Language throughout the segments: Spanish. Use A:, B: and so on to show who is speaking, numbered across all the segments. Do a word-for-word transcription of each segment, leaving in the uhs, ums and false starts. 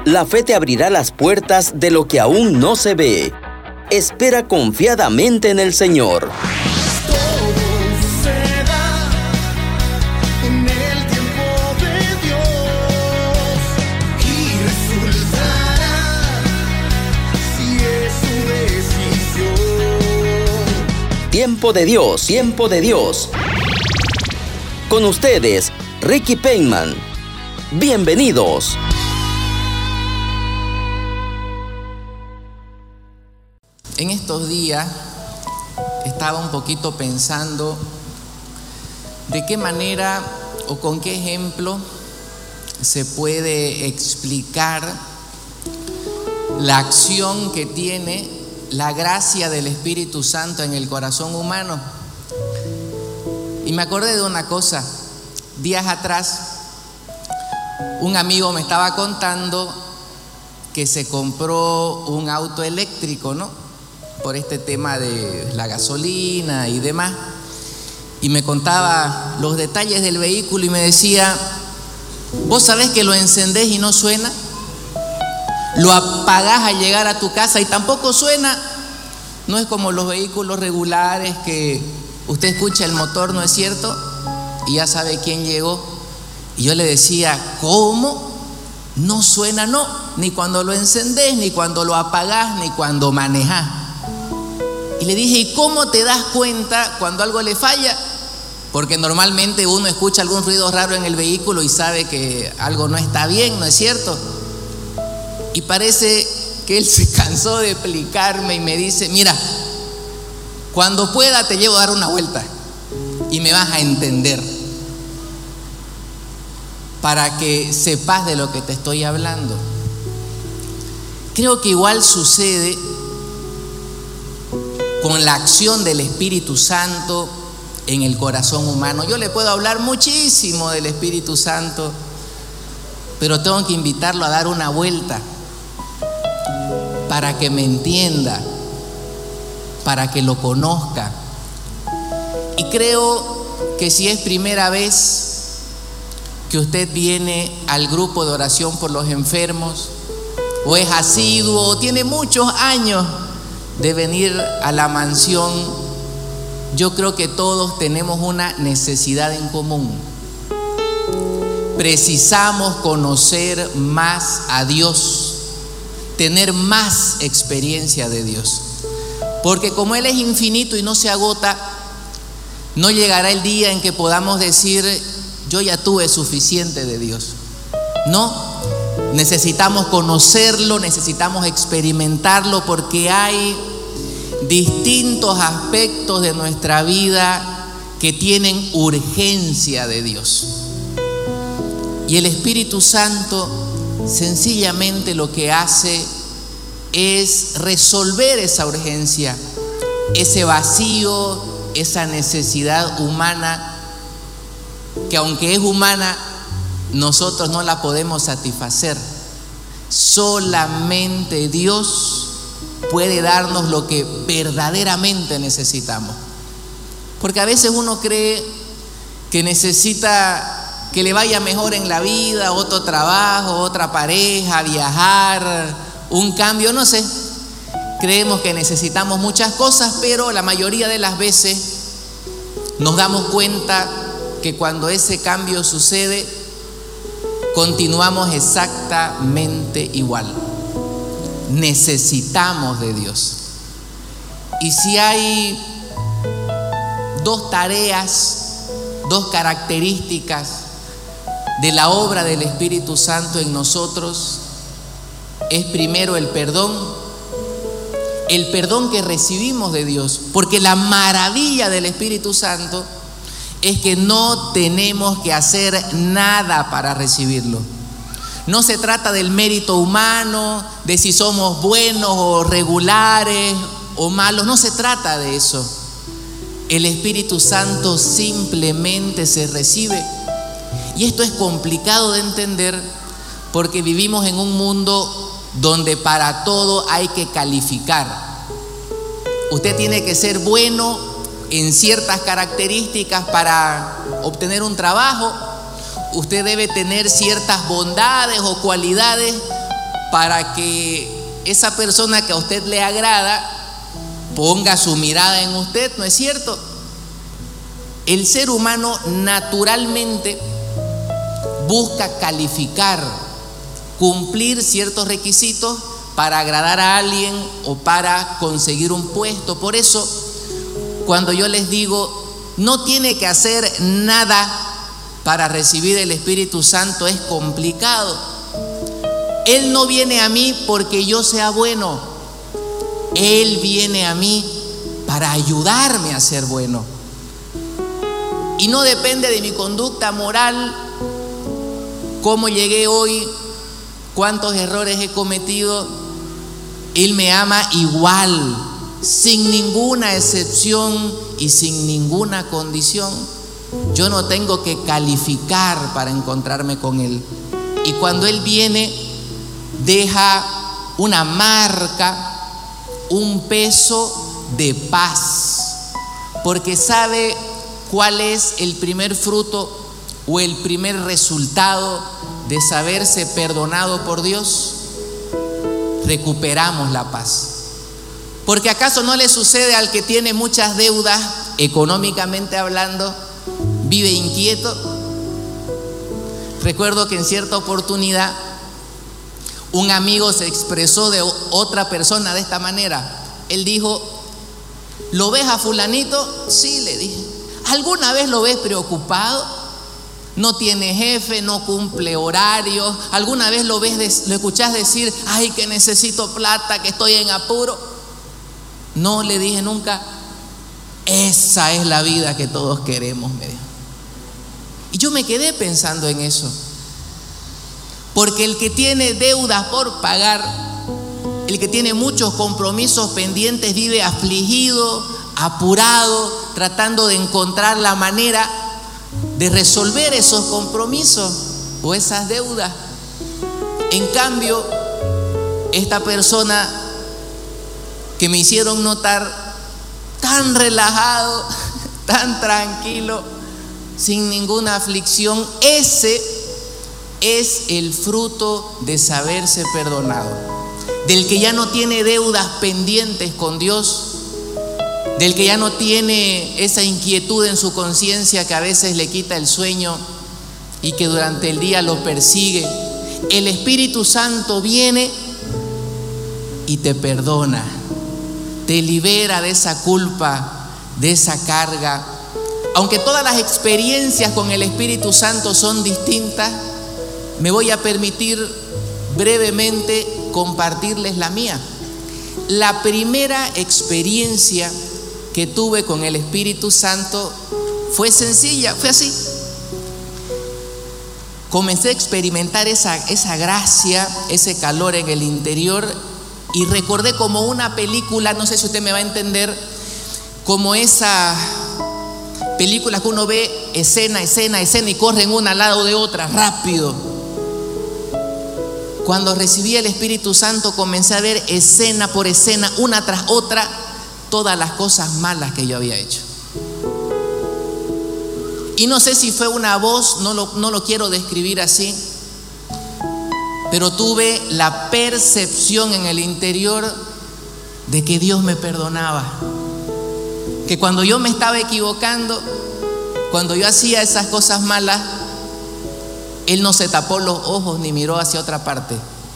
A: La fe te abrirá las puertas de lo que aún no se ve. Espera confiadamente en el Señor. Tiempo de Dios, tiempo de Dios. Con ustedes, Ricky Payman. Bienvenidos.
B: En estos días estaba un poquito pensando de qué manera o con qué ejemplo se puede explicar la acción que tiene la gracia del Espíritu Santo en el corazón humano. Y me acordé de una cosa. Días atrás, un amigo me estaba contando que se compró un auto eléctrico, ¿no? Por este tema de la gasolina y demás. Y me contaba los detalles del vehículo y me decía: ¿vos sabés que lo encendés y no suena? Lo apagás al llegar a tu casa y tampoco suena. No es como los vehículos regulares que usted escucha el motor, ¿no es cierto? Y ya sabe quién llegó. Y yo le decía: ¿cómo? No suena, no. Ni cuando lo encendés, ni cuando lo apagás, ni cuando manejás. Y le dije: ¿y cómo te das cuenta cuando algo le falla? Porque normalmente uno escucha algún ruido raro en el vehículo y sabe que algo no está bien, ¿no es cierto? Y parece que él se cansó de explicarme y me dice: mira, cuando pueda te llevo a dar una vuelta y me vas a entender, para que sepas de lo que te estoy hablando. Creo que igual sucede con la acción del Espíritu Santo en el corazón humano. Yo le puedo hablar muchísimo del Espíritu Santo, pero tengo que invitarlo a dar una vuelta para que me entienda, para que lo conozca. Y creo que si es primera vez que usted viene al grupo de oración por los enfermos, o es asiduo, o tiene muchos años de venir a la mansión, yo creo que todos tenemos una necesidad en común. Precisamos conocer más a Dios, tener más experiencia de Dios, porque como Él es infinito y no se agota, no llegará el día en que podamos decir: yo ya tuve suficiente de Dios. No, necesitamos conocerlo, necesitamos experimentarlo, porque hay distintos aspectos de nuestra vida que tienen urgencia de Dios. Y el Espíritu Santo sencillamente lo que hace es resolver esa urgencia, ese vacío, esa necesidad humana, que aunque es humana, nosotros no la podemos satisfacer. Solamente Dios puede darnos lo que verdaderamente necesitamos. Porque a veces uno cree que necesita que le vaya mejor en la vida, otro trabajo, otra pareja, viajar, un cambio, no sé. Creemos que necesitamos muchas cosas, pero la mayoría de las veces nos damos cuenta que cuando ese cambio sucede, continuamos exactamente igual. Necesitamos de Dios. Y si hay dos tareas, dos características de la obra del Espíritu Santo en nosotros, es primero el perdón, el perdón que recibimos de Dios, porque la maravilla del Espíritu Santo es que no tenemos que hacer nada para recibirlo. No se trata del mérito humano, de si somos buenos o regulares o malos, no se trata de eso. El Espíritu Santo simplemente se recibe. Y esto es complicado de entender porque vivimos en un mundo donde para todo hay que calificar. Usted tiene que ser bueno en ciertas características para obtener un trabajo. Usted debe tener ciertas bondades o cualidades para que esa persona que a usted le agrada ponga su mirada en usted, ¿no es cierto? El ser humano naturalmente busca calificar, cumplir ciertos requisitos para agradar a alguien o para conseguir un puesto. Por eso, cuando yo les digo, no tiene que hacer nada para recibir el Espíritu Santo, es complicado. Él no viene a mí porque yo sea bueno. Él viene a mí para ayudarme a ser bueno. Y no depende de mi conducta moral, cómo llegué hoy, cuántos errores he cometido. Él me ama igual, sin ninguna excepción y sin ninguna condición. Yo no tengo que calificar para encontrarme con Él. Y cuando Él viene, deja una marca, un peso de paz, porque sabe cuál es el primer fruto o el primer resultado de saberse perdonado por Dios. Recuperamos la paz. Porque ¿acaso no le sucede al que tiene muchas deudas, económicamente hablando, vive inquieto? Recuerdo que en cierta oportunidad un amigo se expresó de otra persona de esta manera. Él dijo: ¿lo ves a fulanito? Sí, le dije. ¿Alguna vez lo ves preocupado? No tiene jefe, no cumple horarios. ¿Alguna vez lo ves, lo escuchás decir: ay, que necesito plata, que estoy en apuro? No, le dije nunca. Esa es la vida que todos queremos, me dijo. Y yo me quedé pensando en eso. Porque el que tiene deudas por pagar, el que tiene muchos compromisos pendientes, vive afligido, apurado, tratando de encontrar la manera de resolver esos compromisos o esas deudas. En cambio, esta persona que me hicieron notar, tan relajado, tan tranquilo, sin ninguna aflicción, ese es el fruto de saberse perdonado, del que ya no tiene deudas pendientes con Dios, del que ya no tiene esa inquietud en su conciencia que a veces le quita el sueño y que durante el día lo persigue. El Espíritu Santo viene y te perdona, te libera de esa culpa, de esa carga. Aunque todas las experiencias con el Espíritu Santo son distintas, me voy a permitir brevemente compartirles la mía. La primera experiencia que tuve con el Espíritu Santo fue sencilla, fue así. Comencé a experimentar esa, esa gracia, ese calor en el interior, y recordé como una película, no sé si usted me va a entender, como esa película que uno ve escena, escena, escena y corren una al lado de otra, rápido. Cuando recibí el Espíritu Santo comencé a ver escena por escena, una tras otra, todas las cosas malas que yo había hecho. Y no sé si fue una voz, no lo, no lo quiero describir así, pero tuve la percepción en el interior de que Dios me perdonaba. Que cuando yo me estaba equivocando, cuando yo hacía esas cosas malas, Él no se tapó los ojos ni miró hacia otra parte.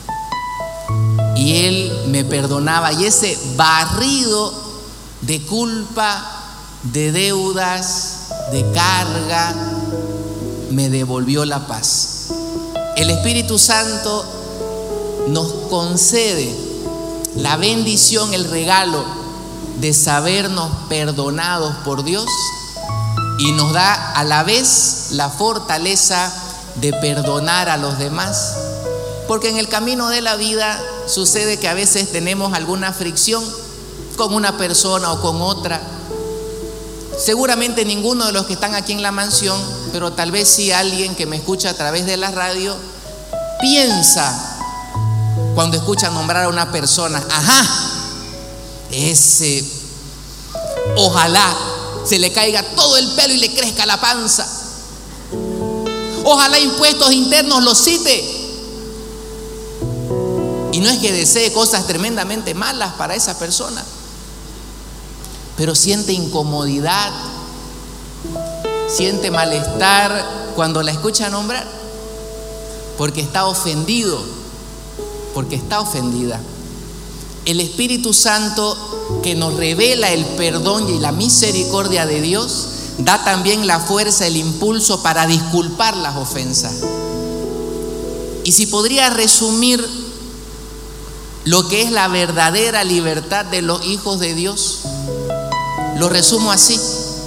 B: Y Él me perdonaba. Y ese barrido de culpa, de deudas, de carga, me devolvió la paz. El Espíritu Santo nos concede la bendición, el regalo de sabernos perdonados por Dios, y nos da a la vez la fortaleza de perdonar a los demás, porque en el camino de la vida sucede que a veces tenemos alguna fricción con una persona o con otra. Seguramente ninguno de los que están aquí en la mansión, pero tal vez sí alguien que me escucha a través de la radio, piensa cuando escucha nombrar a una persona: ajá, ese, ojalá se le caiga todo el pelo y le crezca la panza. Ojalá impuestos internos los cite. no es que desee cosas tremendamente malas para esa persona, pero siente incomodidad, siente malestar cuando la escucha nombrar, porque está ofendido, porque está ofendida. El Espíritu Santo, que nos revela el perdón y la misericordia de Dios, da también la fuerza, el impulso para disculpar las ofensas. Y si podría resumir lo que es la verdadera libertad de los hijos de Dios, lo resumo así: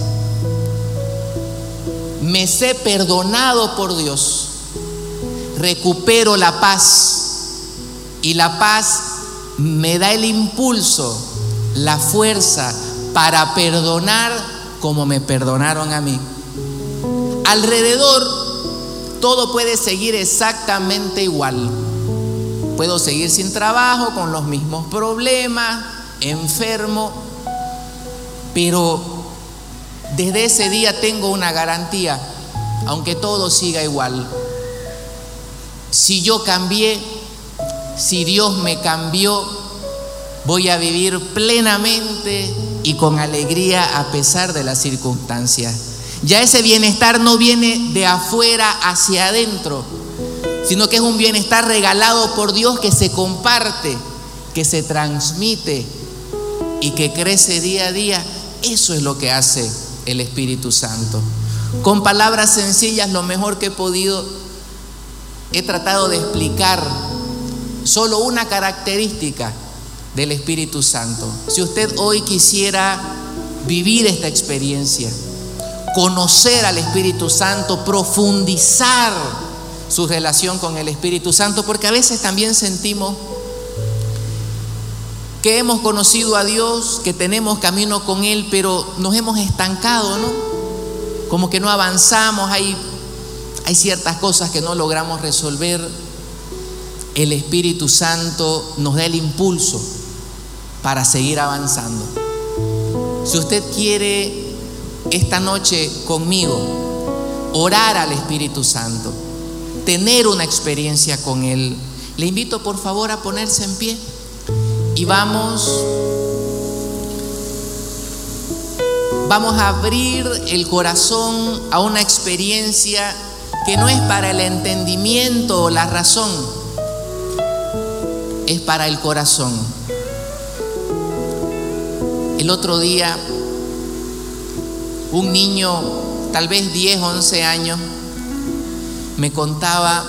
B: me sé perdonado por Dios, recupero la paz, y la paz me da el impulso, la fuerza para perdonar como me perdonaron a mí. Alrededor todo puede seguir exactamente igual. Puedo seguir sin trabajo, con los mismos problemas, enfermo, pero desde ese día tengo una garantía, aunque todo siga igual. Si yo cambié, si Dios me cambió, voy a vivir plenamente y con alegría a pesar de las circunstancias. Ya ese bienestar no viene de afuera hacia adentro, sino que es un bienestar regalado por Dios, que se comparte, que se transmite y que crece día a día. Eso es lo que hace el Espíritu Santo. Con palabras sencillas, lo mejor que he podido, he tratado de explicar solo una característica del Espíritu Santo. Si usted hoy quisiera vivir esta experiencia, conocer al Espíritu Santo, profundizar su relación con el Espíritu Santo, porque a veces también sentimos que hemos conocido a Dios, que tenemos camino con Él, pero nos hemos estancado, ¿no? Como que no avanzamos, hay, hay ciertas cosas que no logramos resolver. El Espíritu Santo nos da el impulso para seguir avanzando. Si usted quiere esta noche conmigo orar al Espíritu Santo, tener una experiencia con Él, le invito por favor a ponerse en pie y vamos, vamos a abrir el corazón a una experiencia que no es para el entendimiento o la razón, es para el corazón. El otro día, un niño, tal vez diez, once años, me contaba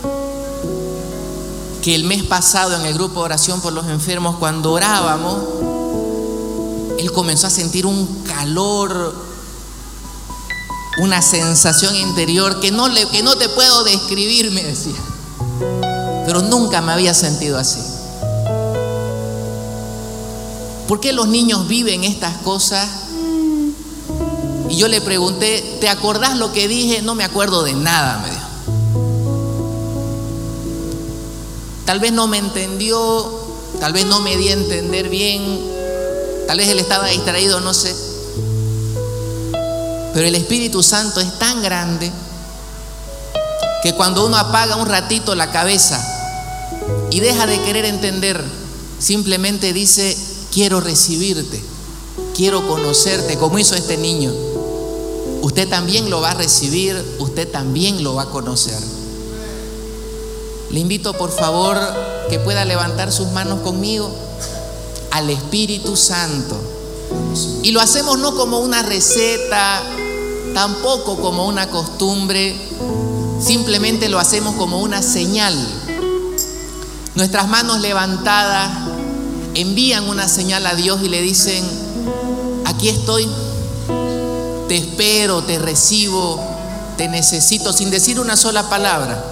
B: que el mes pasado en el grupo de oración por los enfermos, cuando orábamos, él comenzó a sentir un calor, una sensación interior que no, le, que no te puedo describir, me decía, pero nunca me había sentido así. ¿Por qué los niños viven estas cosas? Y yo le pregunté, ¿te acordás lo que dije? No me acuerdo de nada, me dijo. Tal vez no me entendió, tal vez no me di a entender bien, tal vez él estaba distraído, no sé. Pero el Espíritu Santo es tan grande que cuando uno apaga un ratito la cabeza y deja de querer entender, simplemente dice: quiero recibirte, quiero conocerte, como hizo este niño. Usted también lo va a recibir, usted también lo va a conocer. Le invito por favor que pueda levantar sus manos conmigo al Espíritu Santo. Y lo hacemos no como una receta, tampoco como una costumbre, simplemente lo hacemos como una señal. Nuestras manos levantadas envían una señal a Dios y le dicen: aquí estoy, te espero, te recibo, te necesito, sin decir una sola palabra.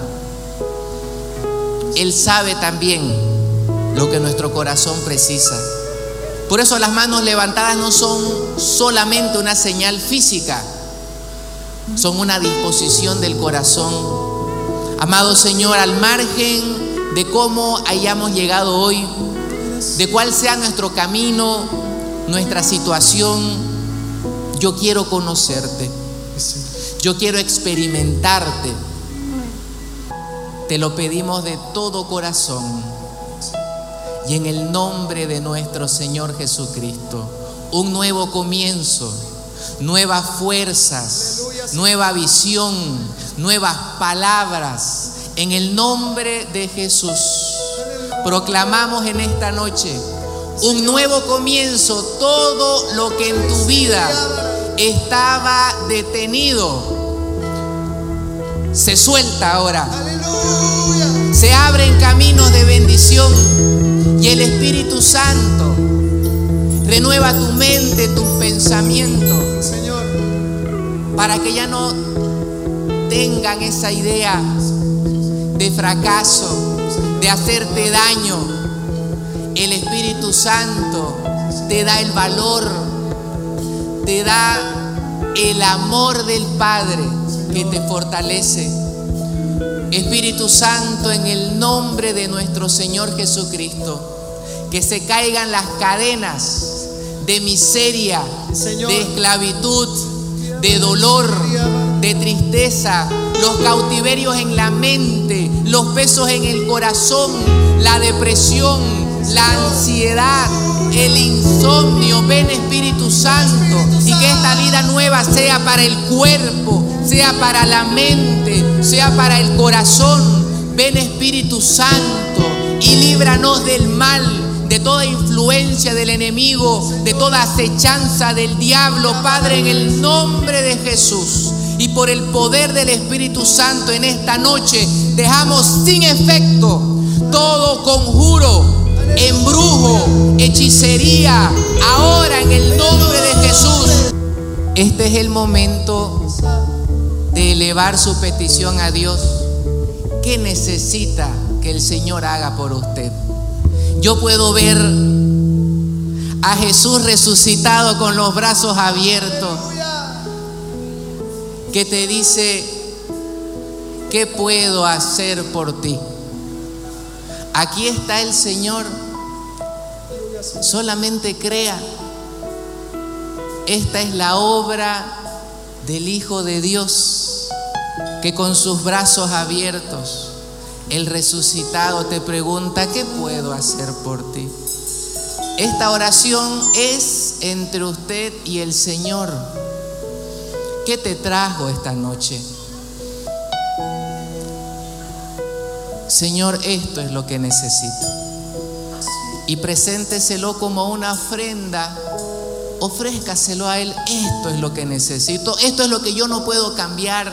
B: Él sabe también lo que nuestro corazón precisa. Por eso las manos levantadas no son solamente una señal física, son una disposición del corazón. Amado Señor, al margen de cómo hayamos llegado hoy, de cuál sea nuestro camino, nuestra situación, yo quiero conocerte, yo quiero experimentarte. Te lo pedimos de todo corazón, y en el nombre de nuestro Señor Jesucristo. Un nuevo comienzo, nuevas fuerzas, nueva visión, nuevas palabras. En el nombre de Jesús, proclamamos en esta noche un nuevo comienzo. Todo lo que en tu vida estaba detenido se suelta ahora. Se abren caminos de bendición y el Espíritu Santo renueva tu mente, tus pensamientos, Señor, para que ya no tengan esa idea de fracaso, de hacerte daño. El Espíritu Santo te da el valor, te da el amor del Padre que te fortalece. Espíritu Santo, en el nombre de nuestro Señor Jesucristo, que se caigan las cadenas de miseria, de esclavitud, de dolor, de tristeza, los cautiverios en la mente, los pesos en el corazón, la depresión, la ansiedad, el insomnio. Ven, Espíritu Santo, y que esta vida nueva sea para el cuerpo, sea para la mente, sea para el corazón. Ven, Espíritu Santo, y líbranos del mal, de toda influencia del enemigo, de toda acechanza del diablo, Padre, en el nombre de Jesús. Y por el poder del Espíritu Santo en esta noche dejamos sin efecto todo conjuro, embrujo, hechicería, ahora en el nombre de Jesús. Este es el momento de elevar su petición a Dios. ¿Qué necesita que el Señor haga por usted? Yo puedo ver a Jesús resucitado con los brazos abiertos, que te dice: ¿qué puedo hacer por ti? Aquí está el Señor. Solamente crea. Esta es la obra del Hijo de Dios, que con sus brazos abiertos, el resucitado te pregunta: ¿qué puedo hacer por ti? Esta oración es entre usted y el Señor. ¿Qué te trajo esta noche? Señor, esto es lo que necesito. Y presénteselo como una ofrenda. Ofrézcaselo a Él. Esto es lo que necesito. Esto es lo que yo no puedo cambiar.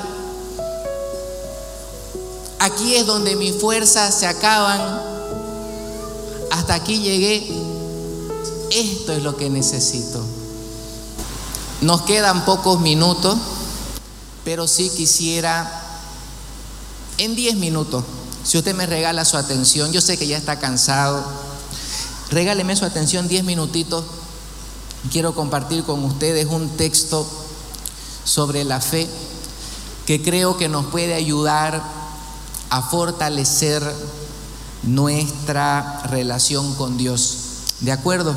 B: Aquí es donde mis fuerzas se acaban. Hasta aquí llegué. Esto es lo que necesito. Nos quedan pocos minutos, pero sí quisiera en diez minutos, si usted me regala su atención, yo sé que ya está cansado, regáleme su atención diez minutitos. Quiero compartir con ustedes un texto sobre la fe que creo que nos puede ayudar a fortalecer nuestra relación con Dios. ¿De acuerdo?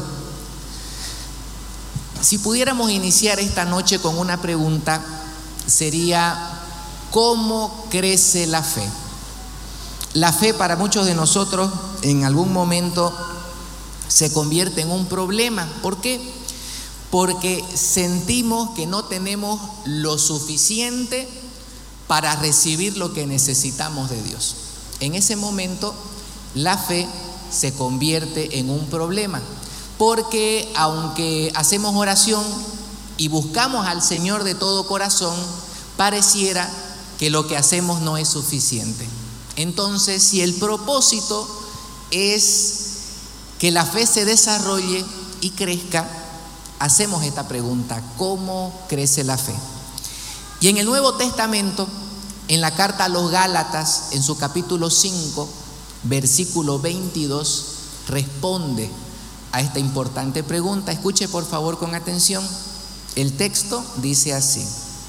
B: Si pudiéramos iniciar esta noche con una pregunta, sería: ¿cómo crece la fe? La fe para muchos de nosotros en algún momento se convierte en un problema. ¿Por qué? Porque sentimos que no tenemos lo suficiente para recibir lo que necesitamos de Dios. En ese momento, la fe se convierte en un problema. Porque aunque hacemos oración y buscamos al Señor de todo corazón, pareciera que lo que hacemos no es suficiente. Entonces, si el propósito es que la fe se desarrolle y crezca, hacemos esta pregunta: ¿cómo crece la fe? Y en el Nuevo Testamento, en la carta a los Gálatas, en su capítulo cinco, versículo veintidós, responde a esta importante pregunta. Escuche por favor con atención. El texto dice así: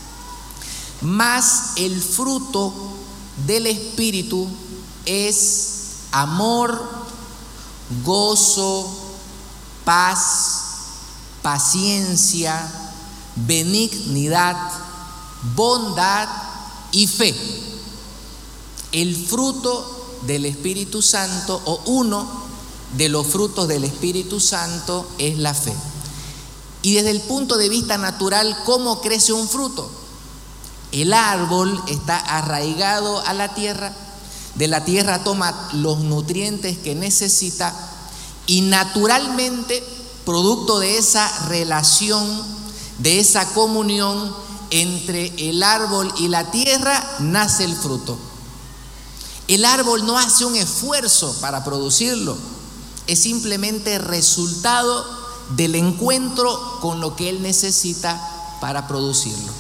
B: mas el fruto del Espíritu es amor, gozo, paz, paciencia, benignidad, bondad y fe. El fruto del Espíritu Santo, o uno de los frutos del Espíritu Santo es la fe. Y desde el punto de vista natural, ¿cómo crece un fruto? El árbol está arraigado a la tierra, de la tierra toma los nutrientes que necesita y naturalmente, producto de esa relación, de esa comunión entre el árbol y la tierra, nace el fruto. El árbol no hace un esfuerzo para producirlo, es simplemente resultado del encuentro con lo que él necesita para producirlo.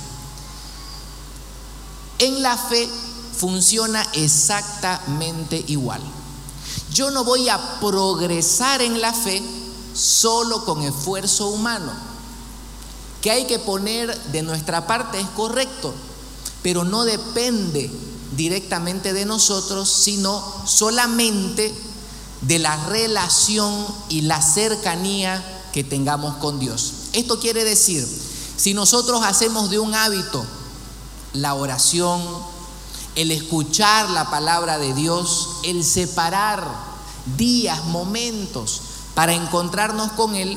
B: En la fe funciona exactamente igual. Yo no voy a progresar en la fe solo con esfuerzo humano. Que hay que poner de nuestra parte es correcto, pero no depende directamente de nosotros, sino solamente de la relación y la cercanía que tengamos con Dios. Esto quiere decir, si nosotros hacemos de un hábito la oración, el escuchar la palabra de Dios, el separar días, momentos para encontrarnos con Él,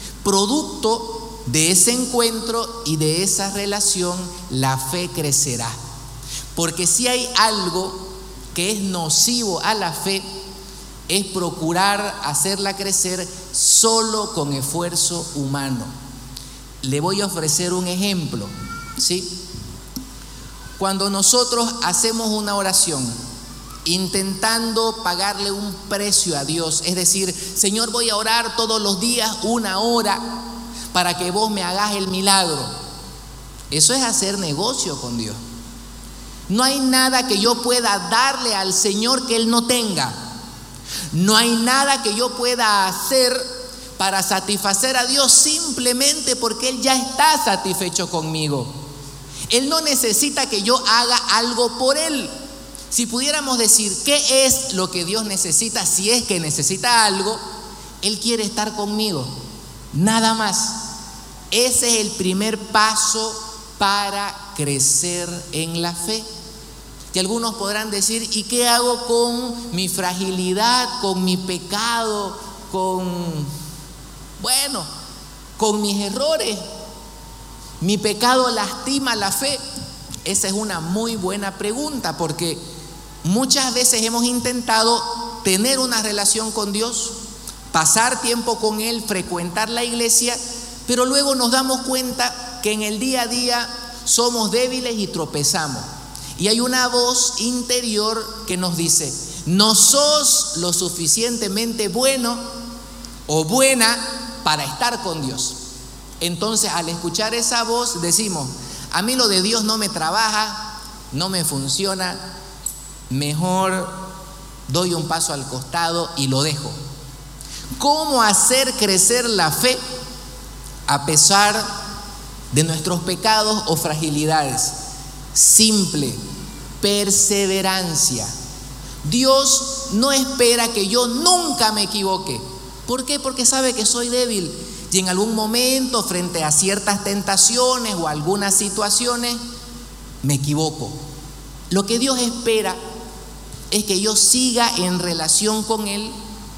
B: producto de ese encuentro y de esa relación, la fe crecerá. Porque si hay algo que es nocivo a la fe, es procurar hacerla crecer solo con esfuerzo humano. Le voy a ofrecer un ejemplo, ¿sí? Cuando nosotros hacemos una oración intentando pagarle un precio a Dios, es decir, Señor, voy a orar todos los días una hora para que vos me hagas el milagro. Eso es hacer negocio con Dios. No hay nada que yo pueda darle al Señor que Él no tenga. No hay nada que yo pueda hacer para satisfacer a Dios simplemente porque Él ya está satisfecho conmigo. Él no necesita que yo haga algo por Él. Si pudiéramos decir qué es lo que Dios necesita, si es que necesita algo, Él quiere estar conmigo, nada más. Ese es el primer paso para crecer en la fe. Y algunos podrán decir, ¿y qué hago con mi fragilidad, con mi pecado, con, bueno, con mis errores? ¿Mi pecado lastima la fe? Esa es una muy buena pregunta, porque muchas veces hemos intentado tener una relación con Dios, pasar tiempo con Él, frecuentar la iglesia, pero luego nos damos cuenta que en el día a día somos débiles y tropezamos. Y hay una voz interior que nos dice, no sos lo suficientemente bueno o buena para estar con Dios. Entonces, al escuchar esa voz decimos, a mí lo de Dios no me trabaja, no me funciona, mejor doy un paso al costado y lo dejo. ¿Cómo hacer crecer la fe a pesar de nuestros pecados o fragilidades? Simple, perseverancia. Dios no espera que yo nunca me equivoque. ¿Por qué? Porque sabe que soy débil. Y en algún momento, frente a ciertas tentaciones o algunas situaciones, me equivoco. Lo que Dios espera es que yo siga en relación con Él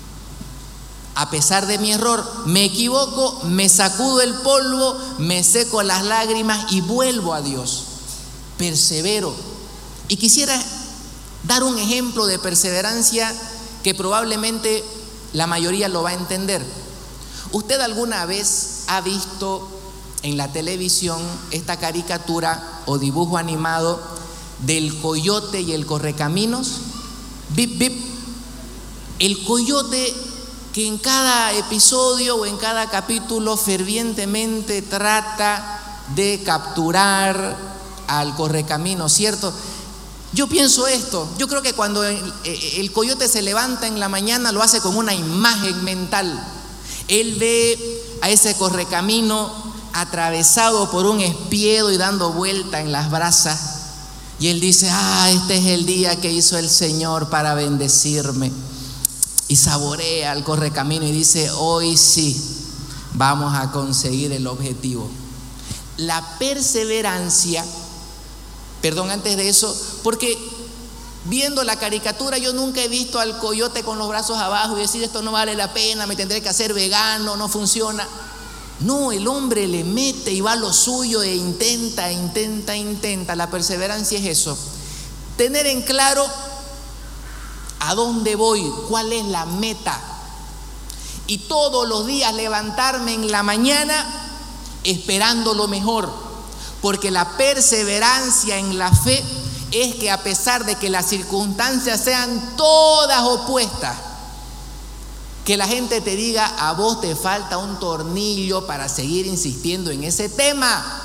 B: a pesar de mi error. Me equivoco, me sacudo el polvo, me seco las lágrimas y vuelvo a Dios. Persevero. Y quisiera dar un ejemplo de perseverancia que probablemente la mayoría lo va a entender. ¿Usted alguna vez ha visto en la televisión esta caricatura o dibujo animado del coyote y el correcaminos? Bip, bip. El coyote que en cada episodio o en cada capítulo fervientemente trata de capturar al correcaminos, ¿cierto? Yo pienso esto, yo creo que cuando el, el coyote se levanta en la mañana lo hace con una imagen mental. Él ve a ese correcamino atravesado por un espiedo y dando vuelta en las brasas. Y él dice, ah, este es el día que hizo el Señor para bendecirme. Y saborea el correcamino y dice, hoy sí, vamos a conseguir el objetivo. La perseverancia, perdón, antes de eso, porque viendo la caricatura, yo nunca he visto al coyote con los brazos abajo y decir esto no vale la pena, me tendré que hacer vegano, no funciona. No, el hombre le mete y va a lo suyo e intenta, intenta, intenta. La perseverancia es eso, tener en claro a dónde voy, cuál es la meta, y todos los días levantarme en la mañana esperando lo mejor, porque la perseverancia en la fe es que a pesar de que las circunstancias sean todas opuestas, que la gente te diga a vos te falta un tornillo para seguir insistiendo en ese tema,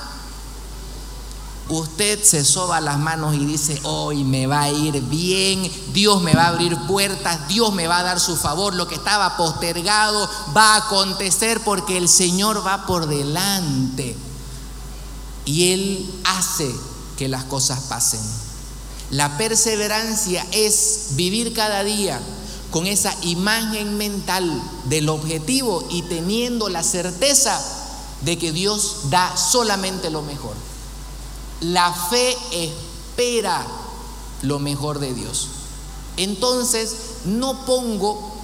B: usted se soba las manos y dice hoy me va a ir bien, Dios me va a abrir puertas, Dios me va a dar su favor, lo que estaba postergado va a acontecer porque el Señor va por delante y Él hace que las cosas pasen. La perseverancia es vivir cada día con esa imagen mental del objetivo y teniendo la certeza de que Dios da solamente lo mejor. La fe espera lo mejor de Dios. Entonces no pongo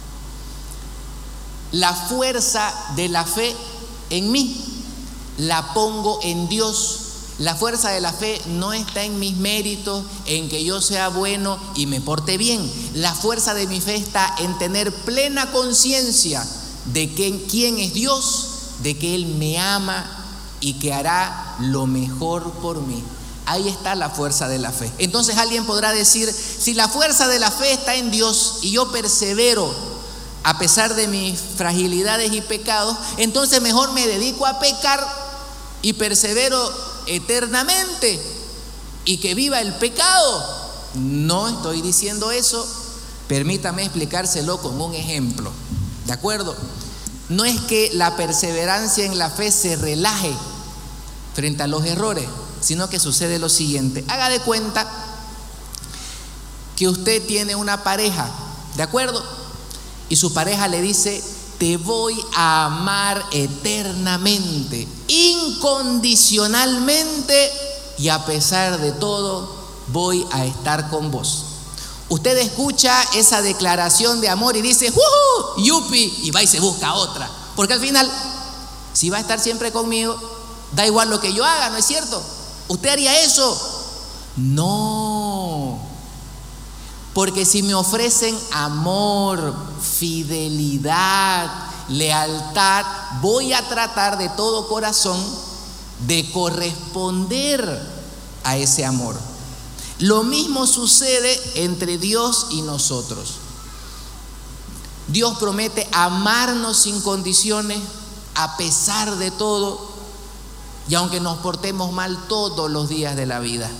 B: la fuerza de la fe en mí, la pongo en Dios. La fuerza de la fe no está en mis méritos, en que yo sea bueno y me porte bien. La fuerza de mi fe está en tener plena conciencia de que, quién es Dios, de que Él me ama y que hará lo mejor por mí. Ahí está la fuerza de la fe. Entonces alguien podrá decir, si la fuerza de la fe está en Dios y yo persevero a pesar de mis fragilidades y pecados, entonces mejor me dedico a pecar y persevero eternamente y que viva el pecado. No estoy diciendo eso. Permítame explicárselo con un ejemplo, ¿de acuerdo? No es que la perseverancia en la fe se relaje frente a los errores, sino que sucede lo siguiente. Haga de cuenta que usted tiene una pareja, ¿de acuerdo? Y su pareja le dice, te voy a amar eternamente, incondicionalmente, y a pesar de todo voy a estar con vos. Usted escucha esa declaración de amor y dice, ¡wuhu! ¡Yupi! Y va y se busca otra. Porque al final, si va a estar siempre conmigo, da igual lo que yo haga, ¿no es cierto? ¿Usted haría eso? No. Porque si me ofrecen amor, fidelidad, lealtad, voy a tratar de todo corazón de corresponder a ese amor. Lo mismo sucede entre Dios y nosotros. Dios promete amarnos sin condiciones a pesar de todo y aunque nos portemos mal todos los días de la vida.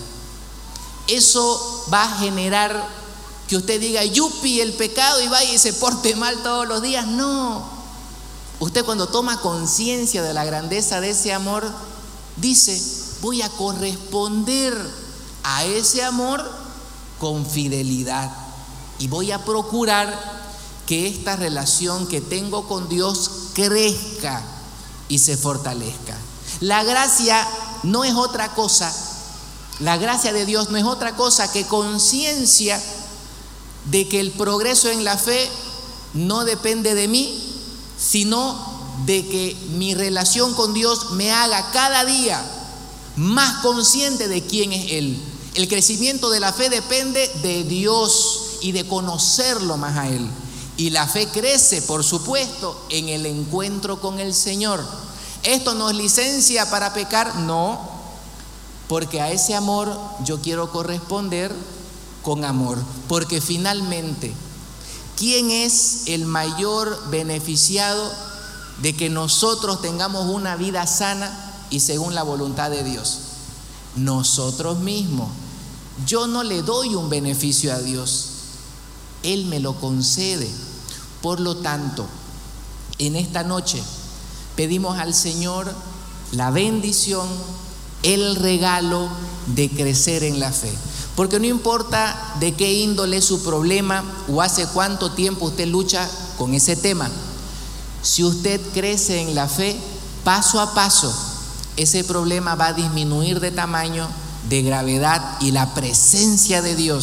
B: Eso va a generar que usted diga, yupi, el pecado, y vaya y se porte mal todos los días. No. Usted cuando toma conciencia de la grandeza de ese amor, dice, voy a corresponder a ese amor con fidelidad y voy a procurar que esta relación que tengo con Dios crezca y se fortalezca. La gracia no es otra cosa, la gracia de Dios no es otra cosa que conciencia de que el progreso en la fe no depende de mí, sino de que mi relación con Dios me haga cada día más consciente de quién es Él. El crecimiento de la fe depende de Dios y de conocerlo más a Él. Y la fe crece, por supuesto, en el encuentro con el Señor. ¿Esto nos licencia para pecar? No, porque a ese amor yo quiero corresponder con amor. Porque finalmente, ¿quién es el mayor beneficiado de que nosotros tengamos una vida sana y según la voluntad de Dios? Nosotros mismos. Yo no le doy un beneficio a Dios, Él me lo concede. Por lo tanto, en esta noche pedimos al Señor la bendición, el regalo de crecer en la fe. Porque no importa de qué índole es su problema o hace cuánto tiempo usted lucha con ese tema, si usted crece en la fe, paso a paso, ese problema va a disminuir de tamaño, de gravedad, y la presencia de Dios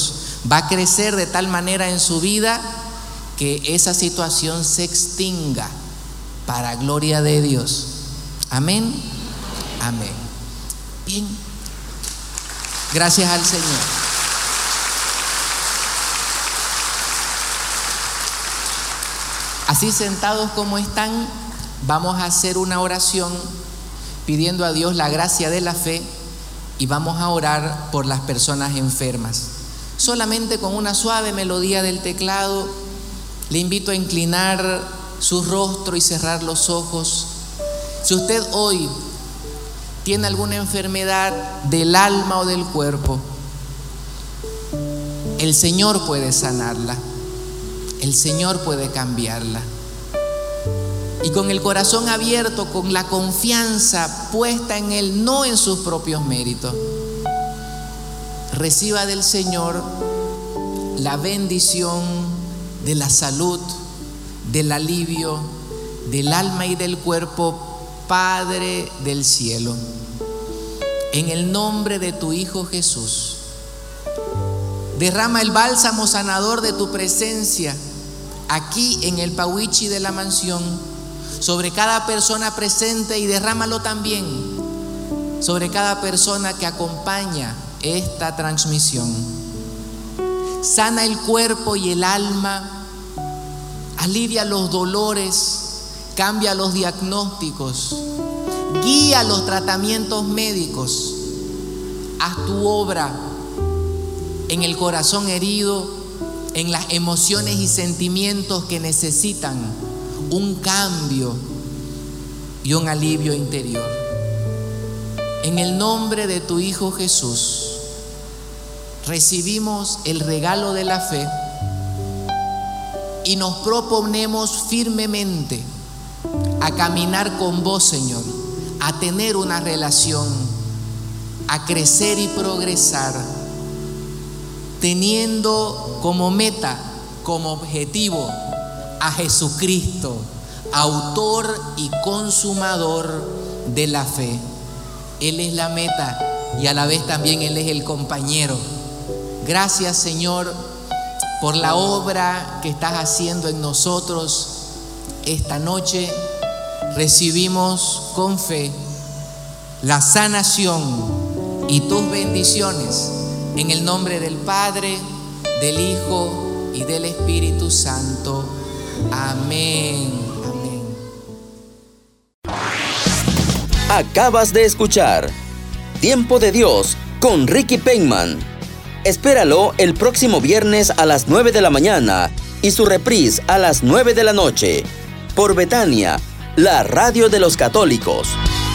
B: va a crecer de tal manera en su vida que esa situación se extinga para gloria de Dios. Amén. Amén. Bien. Gracias al Señor. Así sentados como están, vamos a hacer una oración pidiendo a Dios la gracia de la fe y vamos a orar por las personas enfermas. Solamente con una suave melodía del teclado, le invito a inclinar su rostro y cerrar los ojos. Si usted hoy tiene alguna enfermedad del alma o del cuerpo, el Señor puede sanarla, el Señor puede cambiarla. Y con el corazón abierto, con la confianza puesta en Él, no en sus propios méritos, reciba del Señor la bendición de la salud, del alivio, del alma y del cuerpo, Padre del cielo. En el nombre de tu Hijo Jesús, derrama el bálsamo sanador de tu presencia aquí en el Pauichi de la mansión sobre cada persona presente, y derrámalo también sobre cada persona que acompaña esta transmisión. Sana el cuerpo y el alma, alivia los dolores, cambia los diagnósticos, guía los tratamientos médicos. Haz tu obra en el corazón herido, en las emociones y sentimientos que necesitan un cambio y un alivio interior. En el nombre de tu Hijo Jesús, recibimos el regalo de la fe y nos proponemos firmemente a caminar con vos, Señor, a tener una relación, a crecer y progresar, teniendo como meta, como objetivo a Jesucristo, autor y consumador de la fe. Él es la meta y a la vez también Él es el compañero. Gracias, Señor, por la obra que estás haciendo en nosotros esta noche. Recibimos con fe la sanación y tus bendiciones en el nombre del Padre, del Hijo y del Espíritu Santo. Amén. Amén.
A: Acabas de escuchar Tiempo de Dios con Ricky Penman. Espéralo el próximo viernes a las nueve de la mañana y su reprise a las nueve de la noche por Betania, la radio de los católicos.